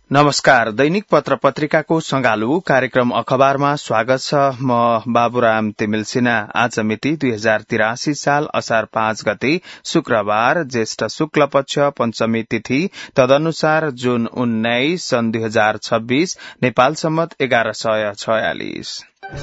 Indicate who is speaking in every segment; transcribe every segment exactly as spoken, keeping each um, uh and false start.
Speaker 1: नमस्कार। दैनिक पत्र पत्रिकाको संगालु कार्यक्रम अखबारमा स्वागत छ। म बाबुराम तिमिल सिन्हा। आज मिति दुई हजार तिरासी साल असार पाँच गते शुक्रबार, ज्येष्ठ शुक्ल पक्ष पञ्चमी तिथि, तदनुसार जुन उन्नाइस सन् दुई हजार छब्बीस, नेपाल सम्मत एघार सय छयालिस।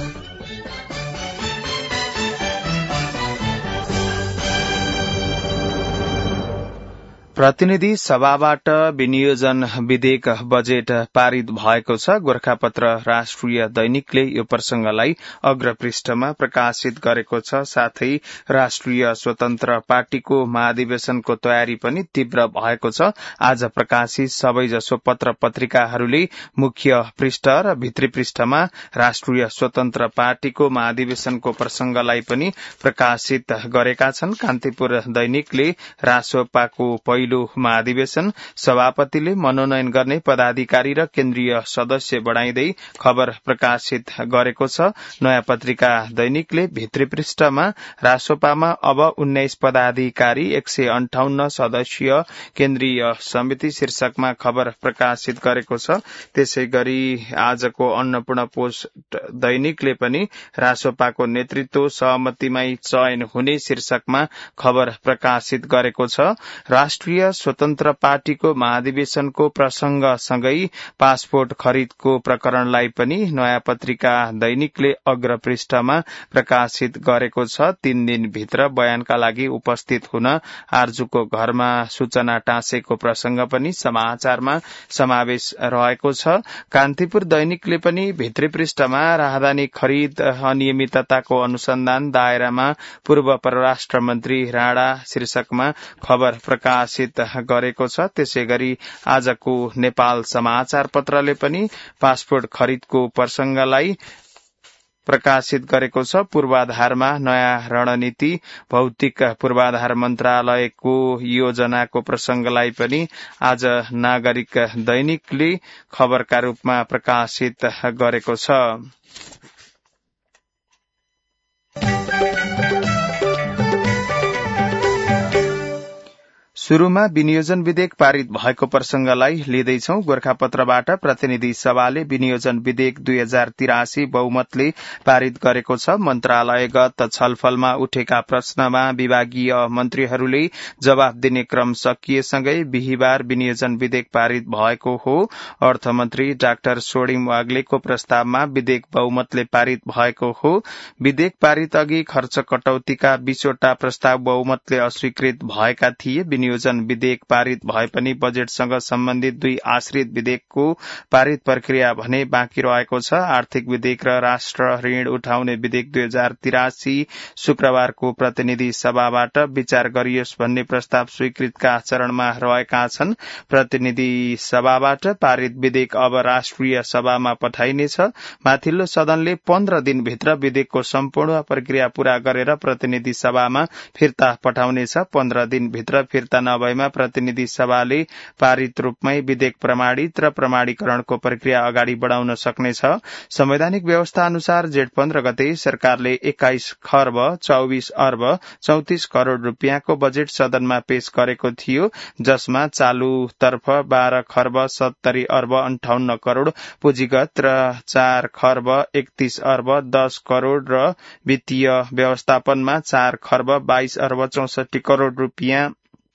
Speaker 1: प्रतिनिधि सभाबाट विनियोजन विधेयक बजेट पारित भएको छ। गोरखापत्र राष्ट्रिय दैनिकले यो प्रसंगलाई अग्रपृष्ठमा प्रकाशित गरेको छ। साथै राष्ट्रिय स्वतन्त्र पार्टीको महाधिवेशनको तयारी पनि तीव्र भएको छ। आज प्रकाशित सबैजसो पत्र पत्रिकाहरूले मुख्य पृष्ठ र भित्री पृष्ठमा राष्ट्रिय स्वतन्त्र पार्टीको महाधिवेशनको प्रसंगलाई पनि प्रकाशित गरेका छन्। कान्तिपुर दैनिकले रासोपाको पहिलो महाधिवेशन, सभापतिले मनोनयन गर्ने पदाधिकारी र केन्द्रीय सदस्य बढ़ाइँदै खबर प्रकाशित गरेको छ। नयाँ पत्रिका दैनिकले भित्री पृष्ठमा रासोपामा अब उन्नाइस पदाधिकारी, एक सय अन्ठाउन्न सदस्यीय केन्द्रीय समिति शीर्षकमा खबर प्रकाशित गरेको छ। त्यसै गरी आजको अन्नपूर्ण पोस्ट दैनिकले पनि रासोपाको नेतृत्व सहमतिमै चयन हुने शीर्षकमा खबर प्रकाशित गरेको छ। राष्ट्रिय स्वतन्त्र पार्टीको महाधिवेशनको प्रसंगसँगै पासपोर्ट खरिदको प्रकरणलाई पनि नयाँ पत्रिका दैनिकले अग्रपृष्ठमा प्रकाशित गरेको छ। तीन दिनभित्र बयानका लागि उपस्थित हुन आर्जुको घरमा सूचना टाँसेको प्रसंग पनि समाचारमा समावेश रहेको छ। कान्तिपुर दैनिकले पनि भित्री पृष्ठमा राहदानी खरिद अनियमितताको अनुसन्धान दायरामा पूर्व परराष्ट्र मन्त्री राणा शीर्षकमा खबर प्रकाशित गरेको छ। त्यसै गरी आजको नेपाल समाचार पत्रले पनि पासपोर्ट खरिदको प्रसंगलाई प्रकाशित गरेको छ। पूर्वाधारमा नयाँ रणनीति, भौतिक पूर्वाधार मन्त्रालयको योजनाको प्रसंगलाई पनि आज नागरिक दैनिकले खबरका रूपमा प्रकाशित गरेको छ। शुरूमा विनियोजन विधेयक पारित भएको प्रसंगलाई लिँदैछौ। गोरखापत्रबाट प्रतिनिधि सभाले विनियोजन विधेयक दुई हजार तिरासी बहुमतले पारित गरेको छ। मन्त्रालयगत छलफलमा उठेका प्रश्नमा विभागीय मन्त्रीहरूले जवाफ दिने क्रम सकिएसँगै बिहिबार विनियोजन विधेयक पारित भएको हो। अर्थमन्त्री डाक्टर सोडिम वाग्लेको प्रस्तावमा विधेयक बहुमतले पारित भएको हो। विधेयक पारित अघि खर्च कटौतीका बीसवटा प्रस्ताव बहुमतले अस्वीकृत भएका थिए। विनियोजन विधेयक पारित भए पनि बजेटसँग सम्बन्धित दुई आश्रित विधेयकको पारित प्रक्रिया भने बाँकी रहेको छ। आर्थिक विधेयक र राष्ट्र ऋण उठाउने विधेयक दुई हजार तिरासी शुक्रबारको प्रतिनिधि सभाबाट विचार गरियोस् भन्ने प्रस्ताव स्वीकृतका चरणमा रहेका छन्। प्रतिनिधि सभाबाट पारित विधेयक अब राष्ट्रिय सभामा पठाइनेछ। माथिल्लो सदनले पन्ध्र दिनभित्र विधेयकको सम्पूर्ण प्रक्रिया पूरा गरेर प्रतिनिधि सभामा फिर्ता पठाउनेछ। पन्ध्र दिनभित्र फिर्ता नभएमा प्रतिनिधि सभाले पारित रूपमै विधेयक प्रमाणित र प्रमाणीकरणको प्रक्रिया अगाडि बढ़ाउन सक्नेछ। संवैधानिक व्यवस्था अनुसार जेठ पन्ध्र गते सरकारले एक्काइस खर्ब चौबिस अर्ब चौतिस करोड़ रूपियाँको बजेट सदनमा पेश गरेको थियो, जसमा चालू तर्फ बाह्र खर्ब सत्तरी अर्ब अन्ठाउन्न करोड़ पुँजीगत र चार खर्ब एकतीस अर्ब दस करोड़ र वित्तीय व्यवस्थापनमा चार खर्ब बाइस अर्ब चौसठी करोड़ रूपियाँ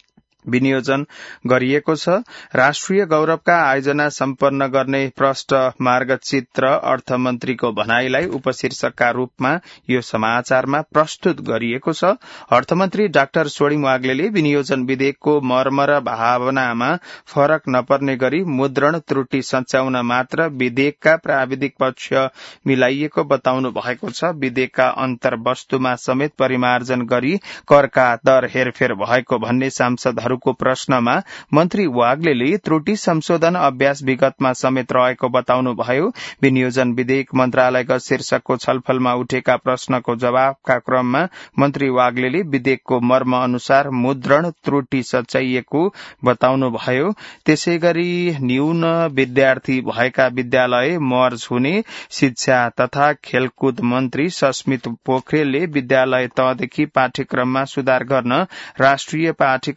Speaker 1: विनियोजन गरिएको छ। राष्ट्रिय गौरवका आयोजना सम्पन्न गर्ने प्रष्ट मार्गचित्र अर्थमन्त्रीको भनाईलाई उपशीर्षकका रूपमा यो समाचारमा प्रस्तुत गरिएको छ। अर्थमन्त्री डाक्टर सोडिम वाग्लेले विनियोजन विधेयकको मर्म र भावनामा फरक नपर्ने गरी मुद्रण त्रुटि सच्याउन मात्र विधेयकका प्राविधिक पक्ष मिलाइएको बताउनु भएको छ। विधेयकका अन्तर्वस्तुमा समेत परिमार्जन गरी करका दर हेरफेर भएको भन्ने सांसदहरू को प्रश्नमा मन्त्री वाग्लेले त्रुटि संशोधन अभ्यास विगतमा समेत रहेको बताउनुभयो। विनियोजन विधेयक मन्त्रालयगत शीर्षकको छलफलमा उठेका प्रश्नको जवाफका क्रममा मन्त्री वाग्लेले विधेयकको मर्म अनुसार मुद्रण त्रुटि सच्याइएको बताउनुभयो। त्यसैगरी न्यून विद्यार्थी भएका विद्यालय मर्ज हुने शिक्षा तथा खेलकुद मन्त्री सस्मित पोखरेलले विद्यालय तहदेखि पाठ्यक्रममा सुधार गर्न राष्ट्रिय पाठ्यक्रमको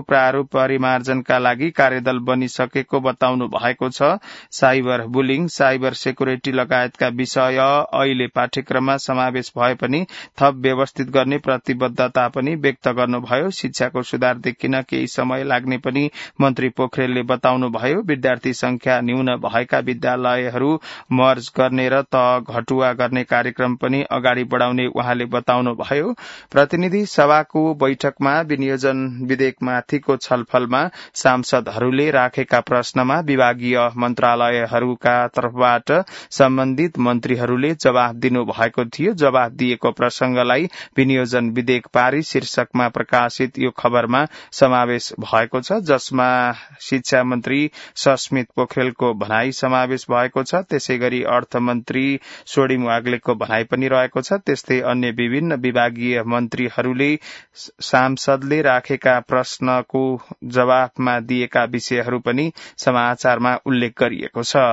Speaker 1: प्रारूप परिमार्जनका लागि कार्यदल बनिसकेको बताउनु भएको छ। साइबर बुलिङ, साइबर सेक्युरिटी लगायतका विषय अहिले पाठ्यक्रममा समावेश भए पनि थप व्यवस्थित गर्ने प्रतिबद्धता पनि व्यक्त गर्नुभयो। शिक्षाको सुधार देखिन केही समय लाग्ने पनि मन्त्री पोखरेलले बताउनुभयो। विद्यार्थी संख्या न्यून भएका विद्यालयहरू मर्ज गर्ने र तह घटुवा गर्ने कार्यक्रम पनि अगाडि बढ़ाउने उहाँले बताउनुभयो। प्रतिनिधि सभाको बैठकमा विनियोजन विधेयकमाथिको छलफलमा सांसदहरूले राखेका प्रश्नमा विभागीय मन्त्रालयहरूका तर्फबाट सम्बन्धित मन्त्रीहरूले जवाफ दिनु भएको थियो। जवाफ दिएको प्रसंगलाई विनियोजन विधेयक पारी शीर्षकमा प्रकाशित यो खबरमा समावेश भएको छ, जसमा शिक्षा मन्त्री सस्मित पोखरेलको भनाई समावेश भएको छ। त्यसै गरी अर्थमन्त्री सोडिम वाग्लेको भनाई पनि रहेको छ। त्यस्तै अन्य विभिन्न विभागीय मन्त्रीहरूले सांसदले राखेका प्रश्नको जवाफमा दिएका विषयहरू पनि समाचारमा उल्लेख गरिएको छ।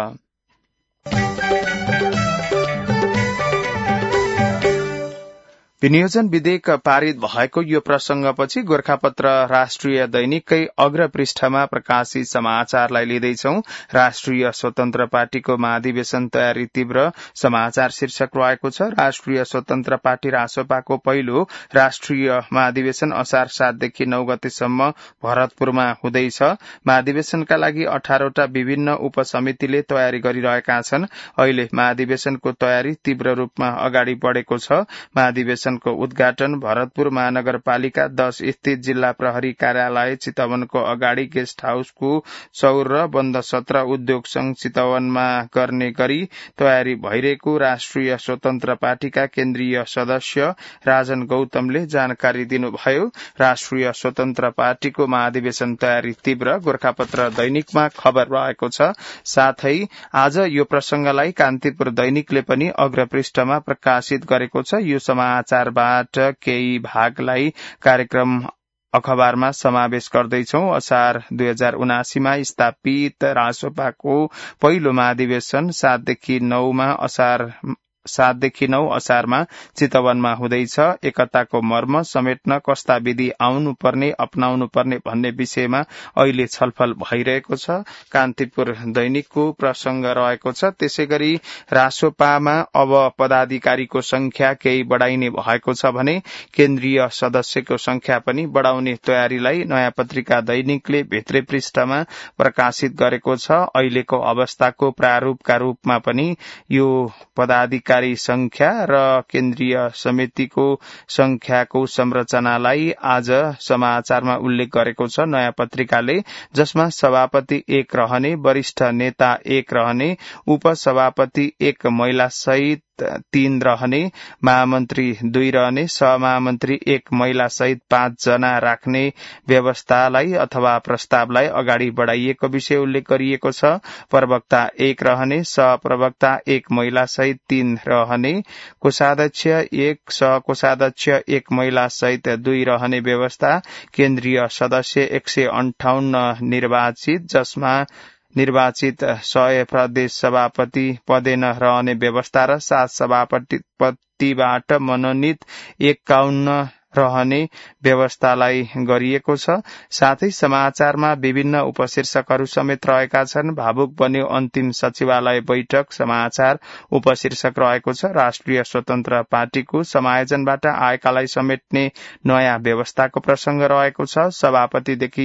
Speaker 1: विनियोजन विधेयक पारित भएको यो प्रसंगपछि गोरखापत्र राष्ट्रिय दैनिककै अग्र पृष्ठमा प्रकाशित समाचारलाई लिँदैछौ। राष्ट्रिय स्वतन्त्र पार्टीको महाधिवेशन तयारी तीव्र समाचार शीर्षक रहेको छ। राष्ट्रिय स्वतन्त्र पार्टी रासोपाको पहिलो राष्ट्रिय महाधिवेशन असार सातदेखि नौ गतेसम्म भरतपुरमा हुँदैछ। महाधिवेशनका लागि अठारवटा विभिन्न उपसमितिले तयारी गरिरहेका छन्। अहिले महाधिवेशनको तयारी तीव्र रूपमा अगाडि बढ़ेको छ। महाधिवेशन को उद्घाटन भरतपुर महानगरपालिका दश स्थित जिल्ला प्रहरी कार्यालय चितवनको अगाडि गेस्ट हाउसको चौर र बन्द सत्र उद्योग संघ चितवनमा गर्ने गरी तयारी भइरहेको राष्ट्रिय स्वतन्त्र पार्टीका केन्द्रीय सदस्य राजन गौतमले जानकारी दिनुभयो। राष्ट्रिय स्वतन्त्र पार्टीको महाधिवेशन तयारी तीव्र गोरखापत्र दैनिकमा खबर रहेको छ। साथै आज यो प्रसंगलाई कान्तिपुर दैनिकले पनि अग्र पृष्ठमा प्रकाशित गरेको छ। यो समाचार बाट केही भागलाई कार्यक्रम अखबारमा समावेश गर्दैछौ। असार दुई हजार उनासीमा स्थापित रासोपाको पहिलो महाधिवेशन सातदेखि नौमा असार सातदेखि नौ असारमा चितवनमा हुँदैछ। एकताको मर्म समेट्न कस्ता विधि आउनु पर्ने अपनाउनु पर्ने भन्ने विषयमा अहिले छलफल भइरहेको छ। कान्तिपुर दैनिकको प्रसंग रहेको छ। त्यसै गरी रासोपामा अब पदाधिकारीको संख्या केही बढ़ाइने भएको छ भने केन्द्रीय सदस्यको संख्या पनि बढ़ाउने तयारीलाई नयाँ पत्रिका दैनिकले भित्रै पृष्ठमा प्रकाशित गरेको छ। अहिलेको अवस्थाको प्रारूपका रूपमा पनि यो पदाधिकारी संख्या र केन्द्रीय समितिको संख्याको संरचनालाई आज समाचारमा उल्लेख गरेको छ नयाँ पत्रिकाले, जसमा सभापति एक रहने, वरिष्ठ नेता एक रहने, उपसभापति एक महिला सहित तीन रहने, महामन्त्री दुई रहने, सहमहामन्त्री एक महिला सहित पाँच जना राख्ने व्यवस्थालाई अथवा प्रस्तावलाई अगाडि बढ़ाइएको विषय उल्लेख गरिएको छ। प्रवक्ता एक रहने, सहप्रवक्ता एक महिला सहित तीन रहने, कोषाध्यक्ष एक, सहकोषाध्यक्ष एक महिला सहित दुई रहने व्यवस्था, केन्द्रीय सदस्य एक सय अन्ठाउन्न निर्वाचित, जसमा निर्वाचित सय प्रदेश सभापति पदेन रहने व्यवस्था र सात सभापतिबाट मनोनित एकाउन्न रहने व्यवस्थालाई गरिएको छ। साथै समाचारमा विभिन्न उपशीर्षकहरू समेत रहेका छन्। भावुक बन्यो अन्तिम सचिवालय बैठक समाचार उपशीर्षक रहेको छ। राष्ट्रिय स्वतन्त्र पार्टीको समायोजनबाट आएकालाई समेट्ने नयाँ व्यवस्थाको प्रसंग रहेको छ। सभापतिदेखि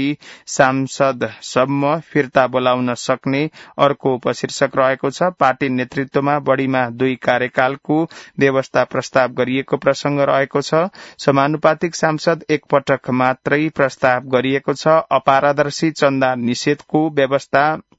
Speaker 1: सांसदसम्म फिर्ता बोलाउन सक्ने अर्को उपशीर्षक रहेको छ। पार्टी नेतृत्वमा बढ़ीमा दुई कार्यकालको व्यवस्था प्रस्ताव गरिएको प्रसंग रहेको छ। समानुपातिक सांसद एक पटक मात्रै प्रस्ताव गरिएको छ। अपारदर्शी चन्दा निषेधको व्यवस्था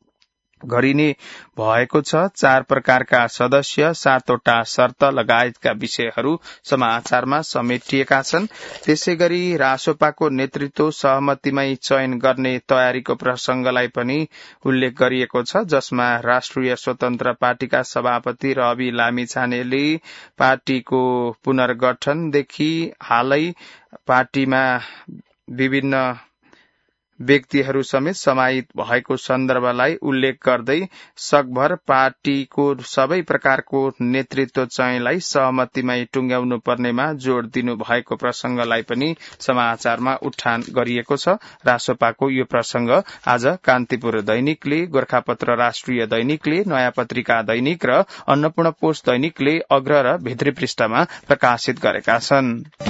Speaker 1: गरिने भएको छ। चार प्रकारका सदस्य, सातवटा शर्त लगायतका विषयहरू समाचारमा समेटिएका छन्। त्यसै गरी रासोपाको नेतृत्व सहमतिमै चयन गर्ने तयारीको प्रसंगलाई पनि उल्लेख गरिएको छ, जसमा राष्ट्रिय स्वतन्त्र पार्टीका सभापति रवि लामिछानेले पार्टीको पुनर्गठनदेखि हालै पार्टीमा विभिन्न व्यक्तिहरू समेत समाहित भएको सन्दर्भलाई उल्लेख गर्दै सकभर पार्टीको सबै प्रकारको नेतृत्व चयनलाई सहमतिमै टुंग्याउनु पर्नेमा जोड़ दिनु भएको प्रसंगलाई पनि समाचारमा उठान गरिएको छ। रासोपाको यो प्रसंग आज कान्तिपुर दैनिकले, गोरखापत्र राष्ट्रिय दैनिकले, नयाँ पत्रिका दैनिक र अन्नपूर्ण पोस्ट दैनिकले अग्र र भित्री पृष्ठमा प्रकाशित गरेका छन्।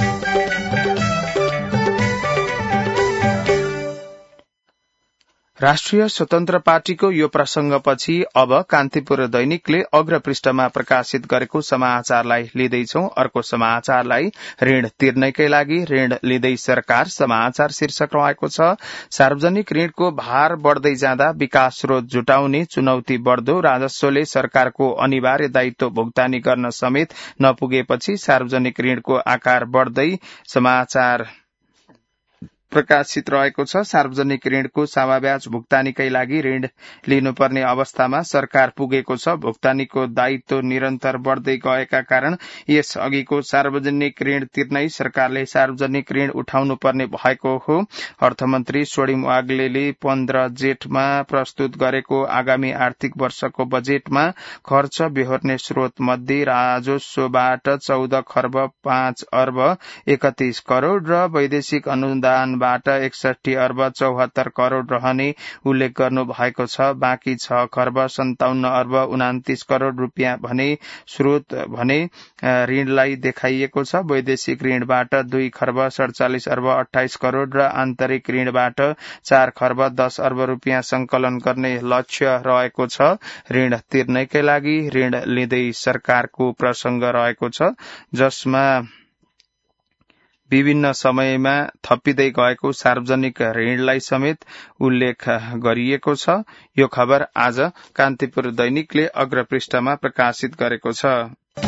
Speaker 1: राष्ट्रिय स्वतन्त्र पार्टीको यो प्रसंगपछि अब कान्तिपुर दैनिकले अग्र पृष्ठमा प्रकाशित गरेको समाचारलाई लिँदैछौ। अर्को समाचारलाई ऋण तिर्नैकै लागि ऋण लिँदै सरकार समाचार शीर्षक रहेको छ। सार्वजनिक ऋणको भार बढ़दै जाँदा विकास स्रोत जुटाउने चुनौती बढ़दो, राजस्वले सरकारको अनिवार्य दायित्व भुक्तानी गर्न समेत नपुगेपछि सार्वजनिक ऋणको आकार बढ़दै समाचार प्रकाशित रहेको छ। सार्वजनिक ऋणको सामाब्याज भुक्तानीकै लागि ऋण लिनुपर्ने अवस्थामा सरकार पुगेको छ। भुक्तानीको दायित्व निरन्तर बढ़दै गएका कारण यस अघिको सार्वजनिक ऋण तिर्नै सरकारले सार्वजनिक ऋण उठाउनु पर्ने भएको हो। अर्थमन्त्री स्वर्णिम वाग्लेले पन्ध्र जेठमा प्रस्तुत गरेको आगामी आर्थिक वर्षको बजेटमा खर्च बेहोर्ने स्रोत मध्ये राजस्वबाट चौध खर्ब पाँच अर्ब एकतीस करोड़ र वैदेशिक अनुदान बाट एकसठी अर्ब चौहत्तर करोड़ रहने उल्लेख गर्नु भएको छ। बाँकी छ खर्ब सन्ताउन्न अर्ब उनातिस करोड़ रूपियाँ भने स्रोत भने ऋणलाई देखाइएको छ। वैदेशिक ऋणबाट दुई खर्ब सड़चालिस अर्ब अठाइस करोड़ र आन्तरिक ऋणबाट चार खर्ब दस अर्ब रूपियाँ संकलन गर्ने लक्ष्य रहेको छ। ऋण तिर्नैकै लागि ऋण लिँदै सरकारको प्रसंग रहेको छ, जसमा विभिन्न समयमा थपिँदै गएको सार्वजनिक ऋणलाई समेत उल्लेख गरिएको छ। यो खबर आज कान्तिपुर दैनिकले अग्र पृष्ठमा प्रकाशित गरेको छ।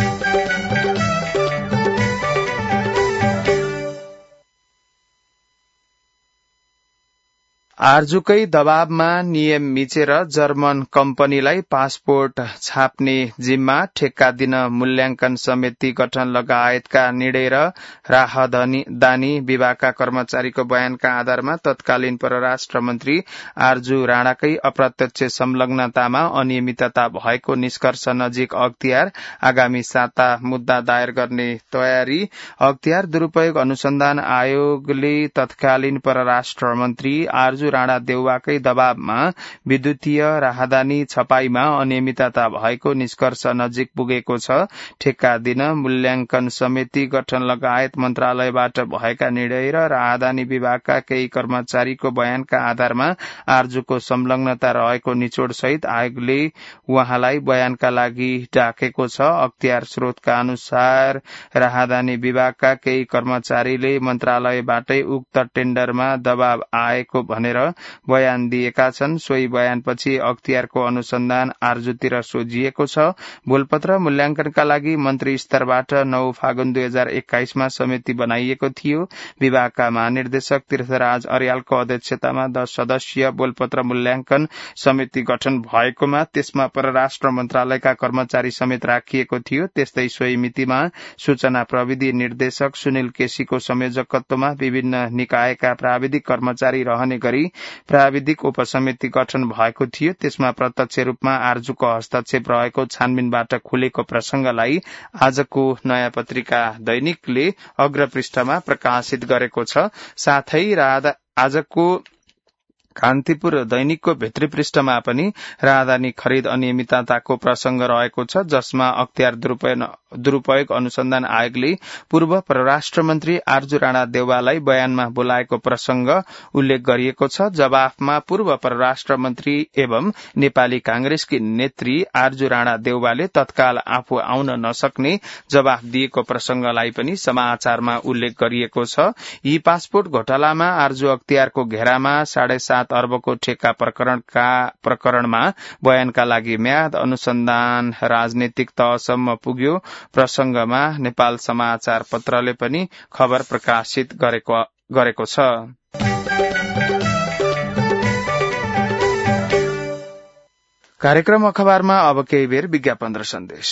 Speaker 1: आर्जुकै दबावमा नियम मिचेर जर्मन कम्पनीलाई पासपोर्ट छाप्ने जिम्मा, ठेक्का दिन मूल्याङ्कन समिति गठन लगायतका निर्णय र राहदानी विभागका कर्मचारीको बयानका आधारमा तत्कालीन परराष्ट्र मन्त्री आर्जु राणाकै अप्रत्यक्ष संलग्नतामा अनियमितता भएको निष्कर्ष नजिक अख्तियार आगामी साता मुद्दा दायर गर्ने तयारी। अख्तियार दुरूपयोग अनुसन्धान आयोगले तत्कालीन परराष्ट्र मन्त्री आर्जु राणा देउवाकै दबावमा विद्युतीय राहदानी छपाईमा अनियमितता भएको निष्कर्ष नजिक पुगेको छ। ठेक्का दिन मूल्याङ्कन समिति गठन लगायत मन्त्रालयबाट भएका निर्णय र राहदानी विभागका केही कर्मचारीको बयानका आधारमा आर्जुको संलग्नता रहेको निचोड सहित आयोगले उहाँलाई बयानका लागि डाकेको छ। अख्तियार स्रोतका अनुसार राहदानी विभागका केही कर्मचारीले मन्त्रालयबाटै उक्त टेन्डरमा दबाव आएको भनेर बयान दिएका छन्। सोही बयानपछि अख्तियारको अनुसन्धान आर्जुतिर सोझिएको छ। बोलपत्र मूल्याङ्कनका लागि मन्त्री स्तरबाट नौ फागुन दुई हजार एक्काइसमा समिति बनाइएको थियो। विभागका महानिर्देशक तीर्थराज अर्यालको अध्यक्षतामा दश सदस्यीय बोलपत्र मूल्याङ्कन समिति गठन भएकोमा त्यसमा परराष्ट्र मन्त्रालयका कर्मचारी समेत राखिएको थियो। त्यस्तै सोही मितिमा सूचना प्रविधि निर्देशक सुनिल केसीको संयोजकत्वमा विभिन्न निकायका प्राविधिक कर्मचारी रहने गरी प्राविधिक उपसमिति गठन भएको थियो। त्यसमा प्रत्यक्ष रूपमा आर्जुको हस्तक्षेप रहेको छानबिनबाट खुलेको प्रसंगलाई आजको नयाँ पत्रिका दैनिकले अग्र पृष्ठमा प्रकाशित गरेको छ। साथै आजको कान्तिपुर दैनिकको भित्री पृष्ठमा पनि राहदानी खरिद अनियमितताको प्रसंग रहेको छ, जसमा अख्तियार दुरूपयोग अनुसन्धान आयोगले पूर्व परराष्ट्र मन्त्री आर्जु राणा देउवालाई बयानमा बोलाएको प्रसंग उल्लेख गरिएको छ। जवाफमा पूर्व परराष्ट्र मन्त्री एवं नेपाली कांग्रेसकी नेत्री आर्जु राणा देउवाले तत्काल आफू आउन नसक्ने जवाफ दिएको प्रसंगलाई पनि समाचारमा उल्लेख गरिएको छ। यी पासपोर्ट घोटालामा आर्जु अख्तियारको घेरामा साढे सात अर्बको ठेक्का प्रकरणका प्रकरणमा बयानका लागि म्याद अनुसन्धान राजनीतिक तहसम्म पुग्यो। प्रसंगमा नेपाल समाचार पत्रले पनि खबर प्रकाशित गरेको गरेको छ। कार्यक्रम अखबारमा अब केही बेर विज्ञापन र सन्देश।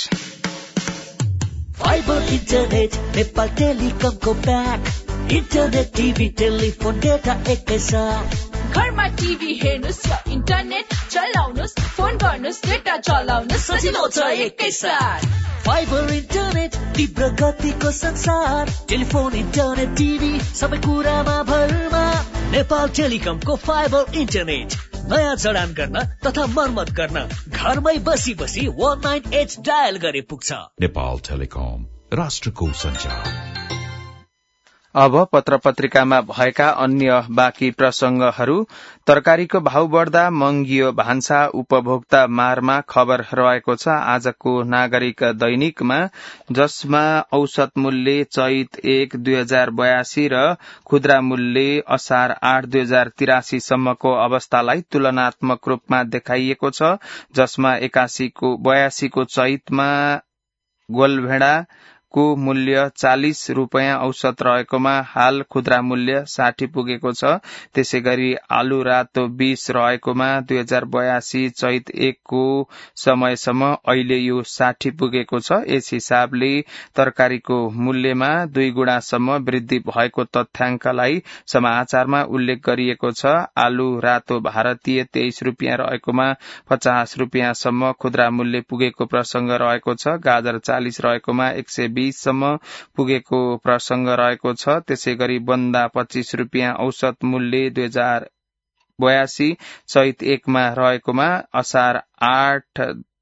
Speaker 2: फाइबर इन्टरनेट नेपाल टेलिकमको प्याक, इन्टरनेट टिभी टेलिफोन डेटा एकैसाथ,
Speaker 3: टिभी हेर्नुस् या इन्टरनेट चलाउनुस् फोन गर्नुस् डेटा चलाउनुस् सजिलो छ एकैसाथ
Speaker 2: फाइबर इन्टरनेट तीव्र गतिको संसार टेलिफोन इन्टरनेट टिभी सबै कुरामा भरमा नेपाल टेलिकमको फाइबर इन्टरनेट नयाँ जडान गर्न तथा मर्मत गर्न घरमै बसी बसी वन नाइन एट डायल गरे पुग्छ।
Speaker 4: नेपाल टेलिकम राष्ट्रको सञ्चार।
Speaker 1: अब पत्र पत्रिकामा भएका अन्य बाँकी प्रसंगहरू। तरकारीको भाव बढ़दा मंगियो भान्सा उपभोक्ता मारमा खबर रहेको छ आजको नागरिक दैनिकमा, जसमा औसत मूल्य चैत एक दुई हजार बयासी र खुद्रा मूल्य असार आठ दुई हजार तिरासी सम्मको अवस्थालाई तुलनात्मक रूपमा देखाइएको छ, जसमा एकासीको बयासीको चैतमा गोलभेडा को मूल्य चालीस रूपैयाँ औसत रहेकोमा हाल खुद्रा मूल्य साठी पुगेको छ। त्यसैगरी आलु रातो बीस रहेकोमा दुई हजार बयासी चैत एकको समयसम्म अहिले यो साठी पुगेको छ। यस हिसाबले तरकारीको मूल्यमा दुई गुणासम्म वृद्धि भएको तथ्याङ्कलाई समाचारमा उल्लेख गरिएको छ। आलु रातो भारतीय तेइस रूपियाँ रहेकोमा पचास रूपियाँसम्म खुद्रा मूल्य पुगेको प्रसंग रहेको छ। गाजर चालीस रहेकोमा एक सय बीस सम्म पुगेको प्रसंग रहेको छ। त्यसैगरी बन्दा पच्चीस रूपियाँ औसत मूल्य दुई हजार बयासी चैत एकमा रहेकोमा असार आठ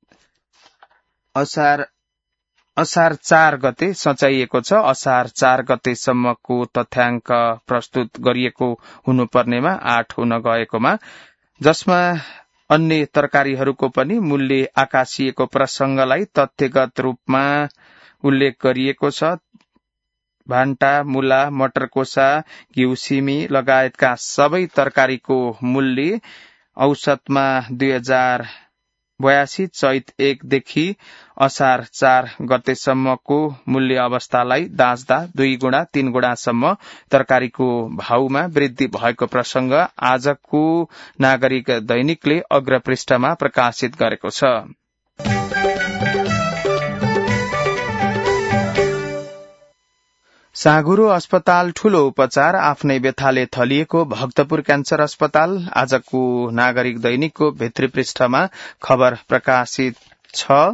Speaker 1: असार असार चार गते सचाइएको छ। असार चार गतेसम्मको तथ्याङ्क प्रस्तुत गरिएको हुनुपर्नेमा आठ हुन गएकोमा, जसमा अन्य तरकारीहरूको पनि मूल्य आकाशिएको प्रसंगलाई तथ्यगत रूपमा उल्लेख गरिएको छ। भान्टा, मूला, मटरकोसा, घिउ, सिमी लगायतका सबै तरकारीको मूल्य औसतमा दुई हजार बयासी चैत एकदेखि असार चार गतेसम्मको मूल्य अवस्थालाई दाँच्दा दुई गुणा तीन गुणासम्म तरकारीको भावमा वृद्धि भएको प्रसंग आजको नागरिक दैनिकले अग्रपृष्ठमा प्रकाशित गरेको छ। साँगुरो अस्पताल ठूलो उपचार आफ्नै व्यथाले थलिएको भक्तपुर क्यान्सर अस्पताल आजको नागरिक दैनिकको भित्री पृष्ठमा खबर प्रकाशित छ।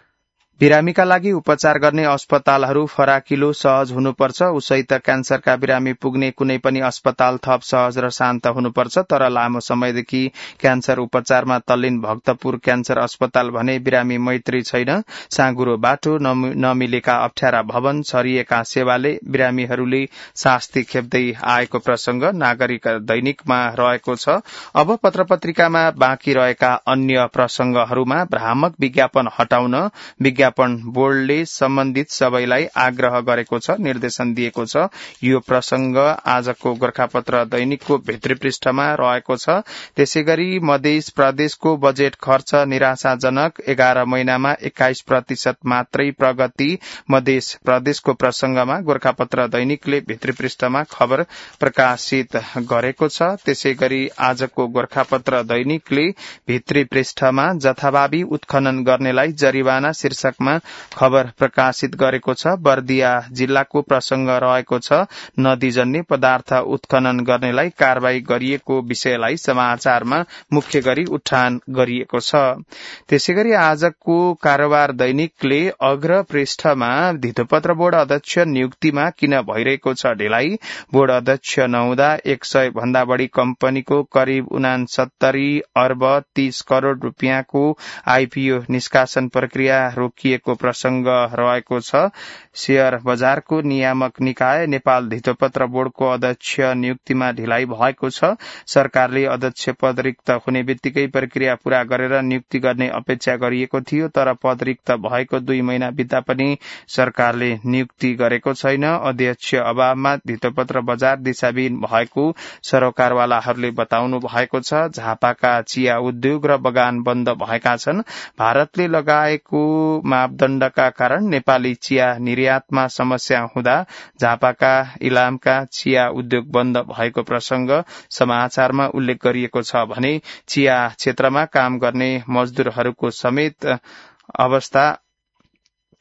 Speaker 1: बिरामीका लागि उपचार गर्ने अस्पतालहरू फराकिलो सहज हुनुपर्छ, उसै त क्यान्सरका बिरामी पुग्ने कुनै पनि अस्पताल थप सहज र शान्त हुनुपर्छ। तर लामो समयदेखि क्यान्सर उपचारमा तल्लीन भक्तपुर क्यान्सर अस्पताल भने बिरामी मैत्री छैन। साँगुरो बाटो, नमिलेका अप्ठ्यारा भवन, छरिएका सेवाले बिरामीहरूले शास्ति खेप्दै आएको प्रसंग नागरिक दैनिकमा रहेको छ। अब पत्र पत्रिकामा बाँकी रहेका अन्य प्रसंगहरूमा भ्रामक विज्ञापन हटाउन विज्ञापन बोर्डले सम्बन्धित सबैलाई आग्रह गरेको छ, निर्देशन दिएको छ। यो प्रसंग आजको गोरखापत्र दैनिकको भित्री पृष्ठमा रहेको छ। त्यसैगरी मध्य प्रदेशको बजेट खर्च निराशाजनक, एघार महिनामा एक्काइस प्रतिशत मात्रै प्रगति मध्य प्रदेशको प्रसंगमा गोरखापत्र दैनिकले भित्री पृष्ठमा खबर प्रकाशित गरेको छ। त्यसैगरी आजको गोरखापत्र दैनिकले भित्री पृष्ठमा जथाभावी उत्खनन गर्नेलाई जरिवाना शीर्षक खबर प्रकाशित गरेको छ। बर्दिया जिल्लाको प्रसंग रहेको छ। नदीजन्य पदार्थ उत्खनन गर्नेलाई कारवाही गरिएको विषयलाई समाचारमा मुख्य गरी उठान गरिएको छ। त्यसैगरी आजको कारोबार दैनिकले अग्र पृष्ठमा धितोपत्र बोर्ड अध्यक्ष नियुक्तिमा किन भइरहेको छ ढिलाइ, बोर्ड अध्यक्ष नहुँदा एक सय भन्दा बढ़ी कम्पनीको करिब उनासत्तरी अर्ब तीस करोड़ रूपियाँको आईपीओ निष्कासन प्रक्रिया रोकिएको प्रसंग रहेको छ। शेयर बजारको नियामक निकाय नेपाल धितोपत्र बोर्डको अध्यक्ष नियुक्तिमा ढिलाइ भएको छ। सरकारले अध्यक्ष पद रिक्त हुने बित्तिकै प्रक्रिया पूरा गरेर नियुक्ति गर्ने अपेक्षा गरिएको थियो, तर पद रिक्त भएको दुई महिना बित्दा पनि सरकारले नियुक्ति गरेको छैन। अध्यक्ष अभावमा धितोपत्र बजार दिशाविहीन भएको सरोकारवालाहरूले बताउनु भएको छ। झापाका चिया उद्योग र बगान बन्द भएका छन्। भारतले लगाएको मापदण्डका कारण नेपाली चिया निर्यातमा समस्या हुँदा झापाका इलामका चिया उद्योग बन्द भएको प्रसंग समाचारमा उल्लेख गरिएको छ भने चिया क्षेत्रमा काम गर्ने मजदूरहरूको समेत अवस्था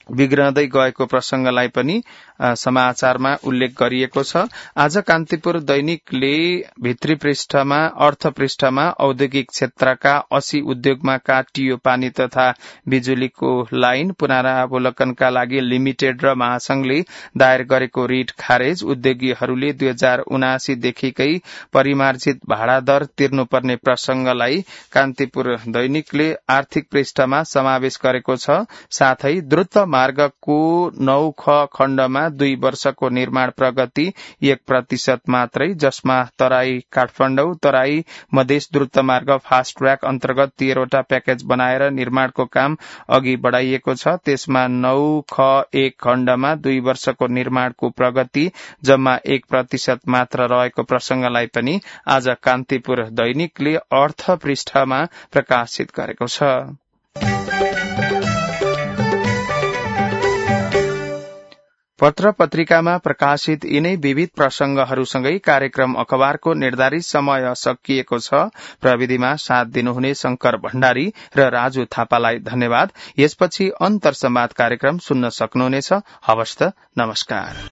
Speaker 1: बिग्रदै गएको प्रसंगलाई पनि समाचारमा उल्लेख गरिएको छ। आज कान्तिपुर दैनिकले भित्री पृष्ठमा अर्थ पृष्ठमा औद्योगिक क्षेत्रका अस्सी उद्योगमा काटियो पानी तथा बिजुलीको लाइन, पुनरावलोकनका लागि लिमिटेड र महासंघले दायर गरेको रिट खारेज, उद्योगीहरूले दुई हजार उनासी देखिकै परिमार्जित भाडा दर तिर्नुपर्ने प्रसंगलाई कान्तिपुर दैनिकले आर्थिक पृष्ठमा समावेश गरेको छ। साथै द्रुत मार्गको नौ ख खण्डमा दुई वर्षको निर्माण प्रगति एक प्रतिशत मात्रै, जसमा तराई काठमाडौँ तराई मधेस द्रुत मार्ग फास्ट ट्र्याक अन्तर्गत तेह्रवटा प्याकेज बनाएर निर्माणको काम अघि बढ़ाइएको छ। त्यसमा नौ ख एक खण्डमा दुई वर्षको निर्माणको प्रगति जम्मा एक प्रतिशत मात्र रहेको प्रसंगलाई पनि आज कान्तिपुर दैनिकले अर्थ पृष्ठमा प्रकाशित गरेको छ। पत्र पत्रिकामा प्रकाशित यिनै विविध प्रसंगहरूसँगै कार्यक्रम अखबारको निर्धारित समय सकिएको छ। प्रविधिमा साथ दिनुहुने शंकर भण्डारी र राजु थापालाई धन्यवाद। यसपछि अन्तर संवाद कार्यक्रम सुन्न सक्नुहुनेछ। हवस् त, नमस्कार।